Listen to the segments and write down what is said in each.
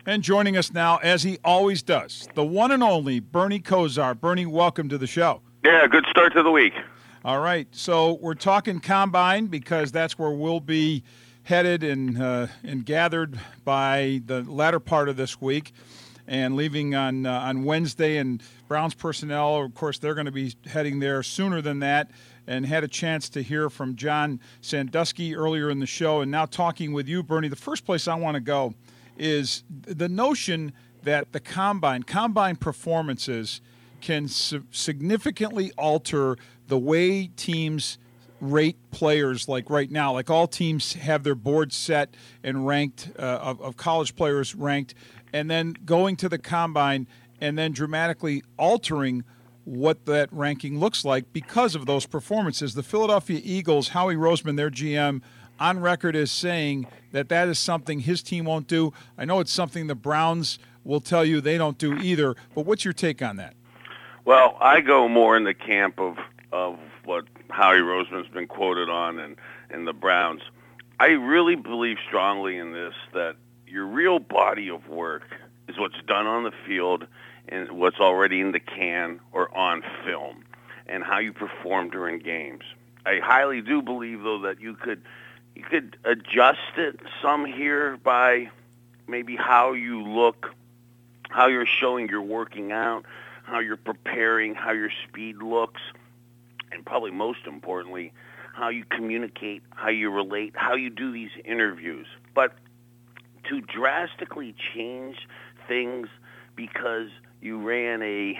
And joining us now, as he always does, the one and only Bernie Kosar. Bernie, welcome to the show. Yeah, good start to the week. All right, so we're talking Combine because that's where we'll be headed and gathered by the latter part of this week and leaving on Wednesday. And Browns personnel, of course, they're going to be heading there sooner than that, and had a chance to hear from John Sandusky earlier in the show. And now talking with you, Bernie, the first place I want to go is the notion that the combine performances can significantly alter the way teams rate players. Like right now, like all teams have their boards set and ranked of college players ranked, and then going to the combine and then dramatically altering what that ranking looks like because of those performances. The Philadelphia Eagles, Howie Roseman, their GM, on record as saying that is something his team won't do. I know it's something the Browns will tell you they don't do either, but what's your take on that? Well, I go more in the camp of what Howie Roseman's been quoted on and the Browns. I really believe strongly in this, that your real body of work is what's done on the field and what's already in the can or on film and how you perform during games. I highly do believe, though, that you could adjust it some here by maybe how you look, how you're showing you're working out, how you're preparing, how your speed looks, and probably most importantly, how you communicate, how you relate, how you do these interviews. But to drastically change things because you ran a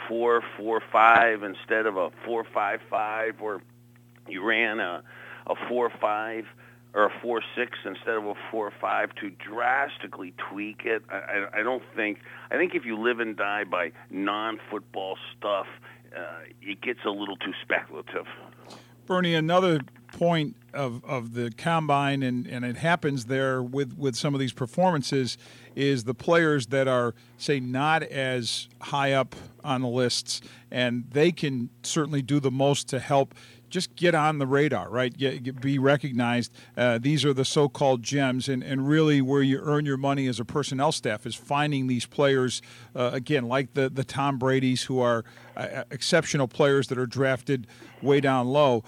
4.45 instead of a 4.55, or you ran a 4.5 or a 4.6 instead of a 4.5, to drastically tweak it. I don't think. I think if you live and die by non-football stuff, it gets a little too speculative. Bernie, another point of the combine, and it happens there with some of these performances, is the players that are, say, not as high up on the lists, and they can certainly do the most to help just get on the radar, right? Be recognized. These are the so-called gems, and really where you earn your money as a personnel staff is finding these players, again, like the Tom Bradys, who are exceptional players that are drafted way down low.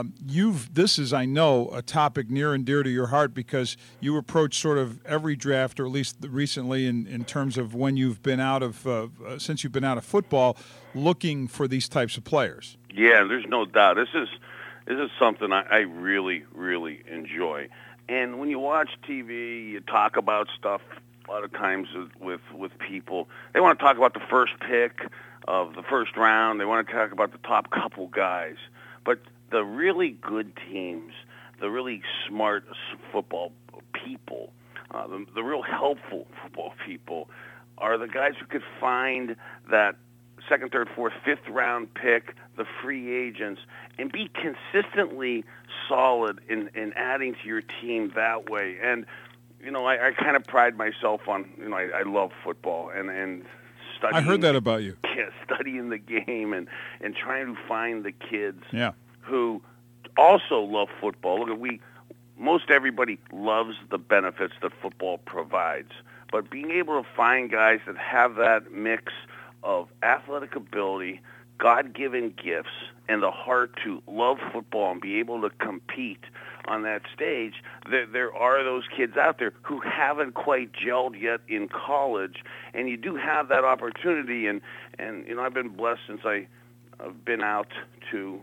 This is, I know, a topic near and dear to your heart because you approach sort of every draft, or at least recently in terms of when you've been out of, since you've been out of football, looking for these types of players. Yeah, there's no doubt. This is something I really, really enjoy. And when you watch TV, you talk about stuff a lot of times with people. They want to talk about the first pick of the first round. They want to talk about the top couple guys. But the really good teams, the really smart football people, the real helpful football people are the guys who could find that second, third, fourth, fifth round pick, the free agents, and be consistently solid in adding to your team that way. And, I kind of pride myself on, I love football and studying. I heard that about you. Yeah, studying the game and trying to find the kids who also love football. Look, most everybody loves the benefits that football provides, but being able to find guys that have that mix of athletic ability, God-given gifts, and the heart to love football and be able to compete on that stage, there are those kids out there who haven't quite gelled yet in college, and you do have that opportunity. And I've been blessed since I've been out to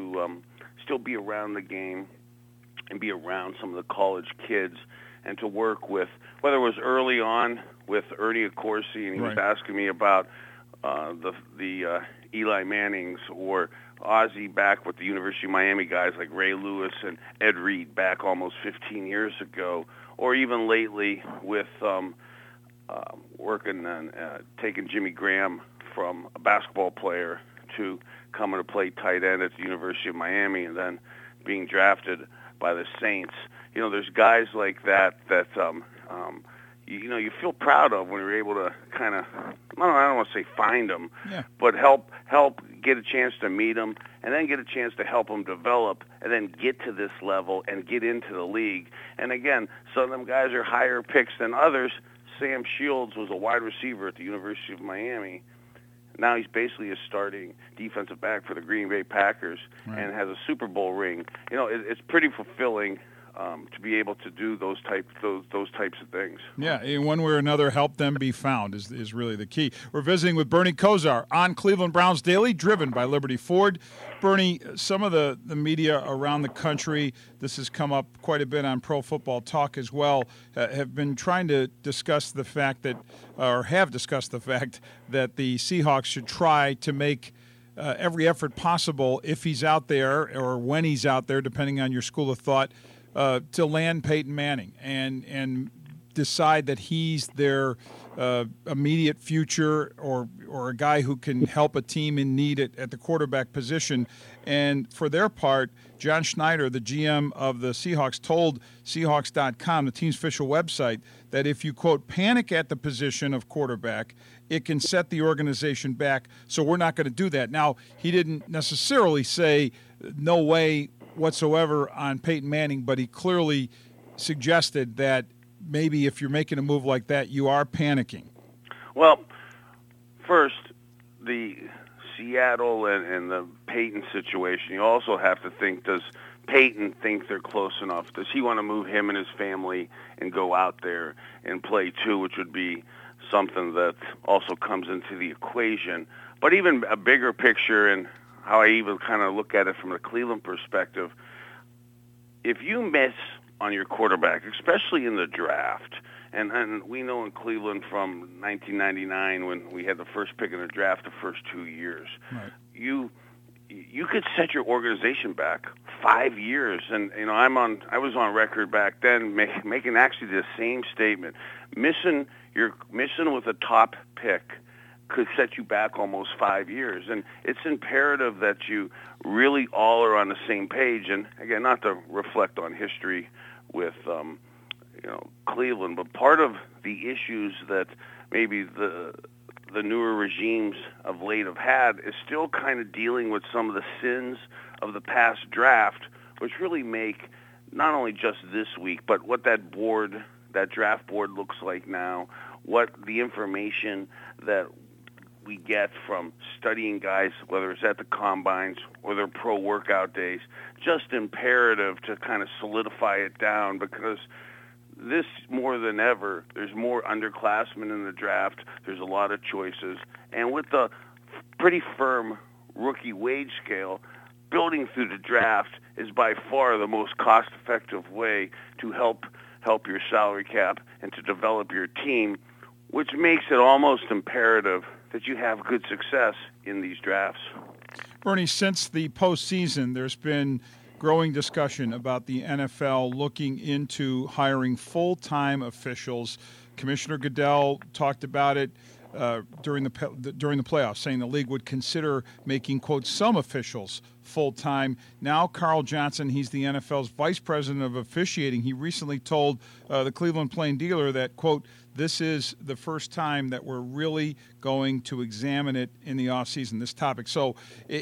still be around the game and be around some of the college kids and to work with, whether it was early on with Ernie Accorsi, and he was asking me about the Eli Mannings, or Ozzie back with the University of Miami guys like Ray Lewis and Ed Reed back almost 15 years ago, or even lately with working on taking Jimmy Graham from a basketball player to coming to play tight end at the University of Miami and then being drafted by the Saints. There's guys like that you feel proud of when you're able to kind of, I don't want to say find them, but help get a chance to meet them, and then get a chance to help them develop, and then get to this level and get into the league. And again, some of them guys are higher picks than others. Sam Shields was a wide receiver at the University of Miami. Now he's basically a starting defensive back for the Green Bay Packers, and has a Super Bowl ring. You know, it's pretty fulfilling to be able to do those types of things. Yeah, in one way or another, help them be found is really the key. We're visiting with Bernie Kosar on Cleveland Browns Daily, driven by Liberty Ford. Bernie, some of the media around the country, this has come up quite a bit on Pro Football Talk as well, have been trying to discuss the fact that, or have discussed the fact that the Seahawks should try to make every effort possible, if he's out there or when he's out there, depending on your school of thought, to land Peyton Manning and decide that he's their immediate future or a guy who can help a team in need at the quarterback position. And for their part, John Schneider, the GM of the Seahawks, told Seahawks.com, the team's official website, that if you, quote, panic at the position of quarterback, it can set the organization back, so we're not going to do that. Now, he didn't necessarily say no way whatsoever on Peyton Manning, but he clearly suggested that maybe if you're making a move like that, you are panicking. Well, first, the Seattle and the Peyton situation, you also have to think, does Peyton think they're close enough? Does he want to move him and his family and go out there and play too, which would be something that also comes into the equation? But even a bigger picture, and how I even kind of look at it from the Cleveland perspective, if you miss on your quarterback, especially in the draft, and we know in Cleveland from 1999 when we had the first pick in the draft the first 2 years, right, you could set your organization back 5 years. And you know, I was on record back then making actually the same statement. Missing with a top pick could set you back almost 5 years. And it's imperative that you really all are on the same page. And again, not to reflect on history with Cleveland, but part of the issues that maybe the newer regimes of late have had is still kind of dealing with some of the sins of the past draft, which really make not only just this week, but what that draft board looks like now, what the information that we get from studying guys, whether it's at the combines or their pro workout days, just imperative to kind of solidify it down, because this, more than ever, there's more underclassmen in the draft, there's a lot of choices, and with the pretty firm rookie wage scale, building through the draft is by far the most cost-effective way to help your salary cap and to develop your team, which makes it almost imperative that you have good success in these drafts. Bernie, since the postseason, there's been growing discussion about the NFL looking into hiring full-time officials. Commissioner Goodell talked about it during the playoffs, saying the league would consider making, quote, some officials full-time. Now Carl Johnson, he's the NFL's vice president of officiating. He recently told the Cleveland Plain Dealer that, quote, this is the first time that we're really going to examine it in the offseason, this topic. So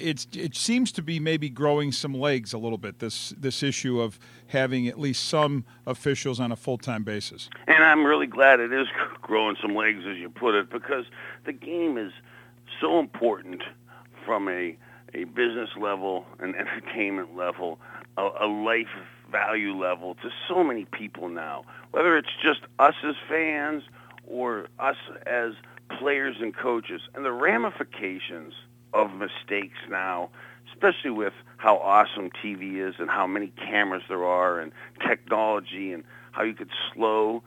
it seems to be maybe growing some legs a little bit, this issue of having at least some officials on a full-time basis. And I'm really glad it is growing some legs, as you put it, because the game is so important from a business level, an entertainment level, a life value level to so many people now, whether it's just us as fans or us as players and coaches, and the ramifications of mistakes now, especially with how awesome TV is and how many cameras there are and technology and how you could slow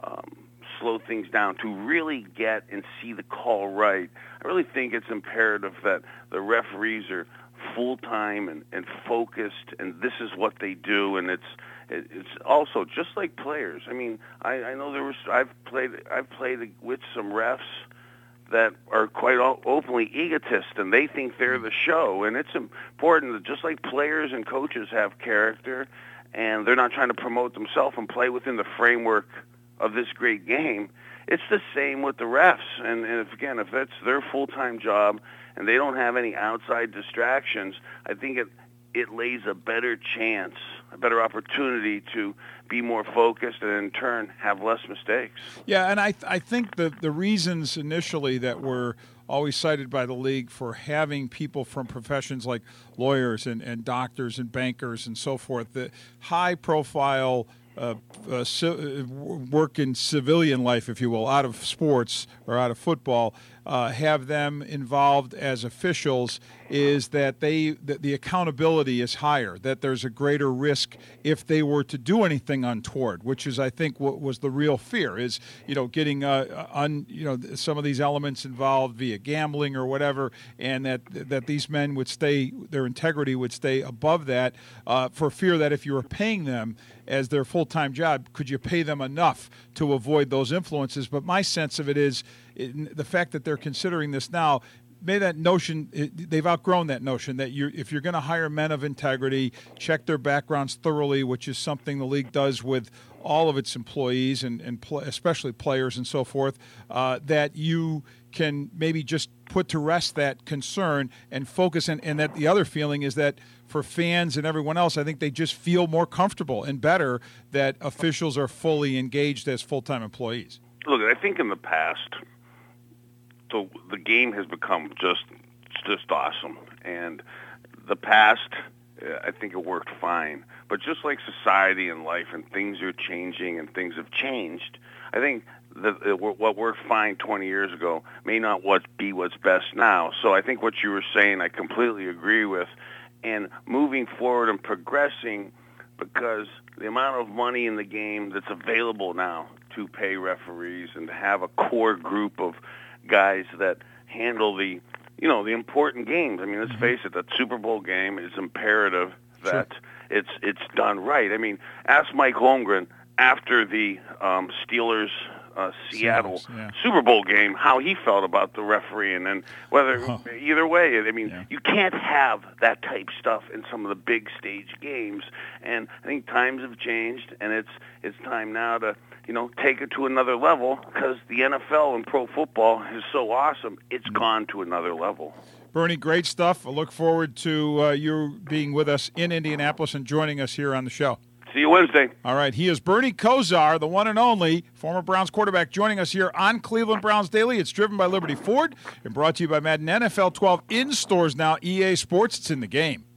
things down to really get and see the call right. I really think it's imperative that the referees are full-time and focused, and this is what they do, and it's also just like players. I mean, I know I've played with some refs that are quite openly egotist, and they think they're the show, and it's important that just like players and coaches have character, and they're not trying to promote themselves and play within the framework of this great game, it's the same with the refs. And if that's their full-time job and they don't have any outside distractions, I think it lays a better chance a better opportunity to be more focused and in turn have less mistakes. Yeah, and I think the reasons initially that were always cited by the league for having people from professions like lawyers and doctors and bankers and so forth, the high-profile work in civilian life, if you will, out of sports or out of football, have them involved as officials, is that the accountability is higher, that there's a greater risk if they were to do anything untoward, which is, I think, what was the real fear, is, getting some of these elements involved via gambling or whatever, and that these men would stay, their integrity would stay above that, for fear that if you were paying them as their full-time job, could you pay them enough to avoid those influences? But my sense of it is the fact that they're considering this now, that notion, they've outgrown that notion that if you're going to hire men of integrity, check their backgrounds thoroughly, which is something the league does with all of its employees and especially players and so forth, that you can maybe just put to rest that concern and focus. And that the other feeling is that for fans and everyone else, I think they just feel more comfortable and better that officials are fully engaged as full-time employees. Look, I think in the past, so the game has become just awesome. And the past, I think it worked fine. But just like society and life and things are changing and things have changed, I think what worked fine 20 years ago may not be what's best now. So I think what you were saying I completely agree with. And moving forward and progressing, because the amount of money in the game that's available now to pay referees and to have a core group of guys that handle the important games. I mean, let's face it, that Super Bowl game is imperative that it's done right. I mean, ask Mike Holmgren after the Steelers Seattle Super Bowl game how he felt about the referee, and then either way, I mean, you can't have that type stuff in some of the big stage games. And I think times have changed, and it's time now to take it to another level, because the NFL and pro football is so awesome. It's gone to another level. Bernie, great stuff. I look forward to you being with us in Indianapolis and joining us here on the show. See you Wednesday. All right. He is Bernie Kosar, the one and only former Browns quarterback, joining us here on Cleveland Browns Daily. It's driven by Liberty Ford and brought to you by Madden NFL 12 in stores now. EA Sports, it's in the game.